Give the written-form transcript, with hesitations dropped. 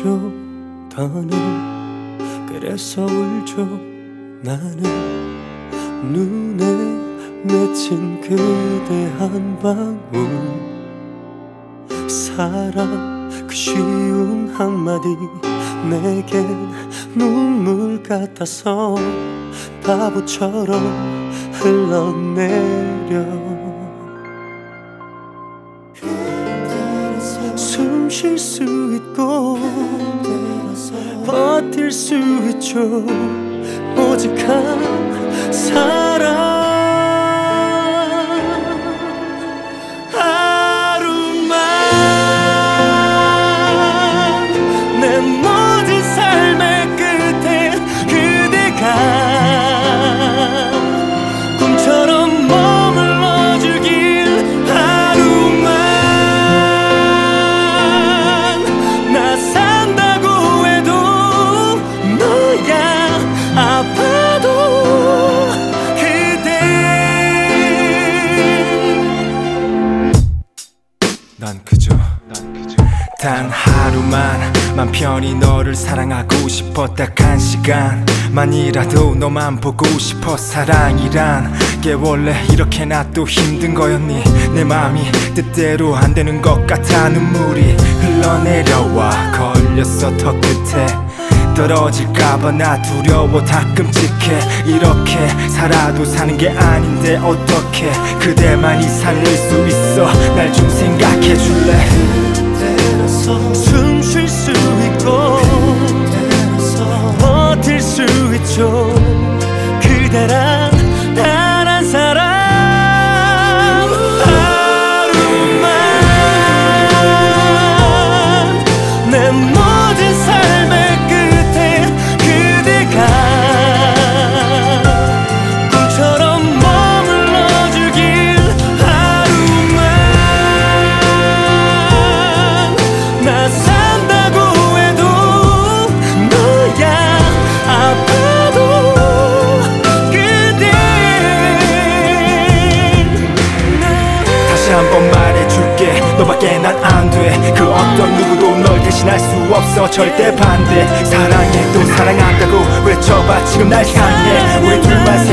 울죠 더는 그래서 울죠 나는 눈에 맺힌 그대 한 방울 사랑 그 쉬운 한마디 내겐 눈물 같아서 바보처럼 흘러내려 숨 쉴 수 있고 버틸 수 있죠 오직 한 사람 하루만 내 모든 삶의 끝에 그대가 꿈처럼 머물러주길 하루만 나 산다고 해도 너야 아파도 그대 난 그저 단 하루만 맘 편히 너를 사랑하고 싶어 딱 한 시간만이라도 너만 보고 싶어 사랑이란 게 원래 이렇게나 또 힘든 거였니 내 맘이 뜻대로 안 되는 것 같아 눈물이 흘러내려와 걸렸어 턱 끝에 떨어질까봐 나 두려워 다 끔찍해 이렇게 살아도 사는 게 아닌데 어떻게 그대만이 살릴 수 있어 날 좀 생각해줄래 숨 쉴 수 있고 버틸 수 있죠 그대란 단 한 사람 하루만 내 모든 삶의 끝에 그대가 꿈처럼 머물러주길 하루만 나 산다고 해도 너야 아파도 그대 다시 한번 말해줄게 너밖에 난 안 돼 그 어떤 누구도 널 대신할 수 없어 절대 반대 사랑해 또 사랑한다고 외쳐봐 지금 날 사랑해 우리 둘만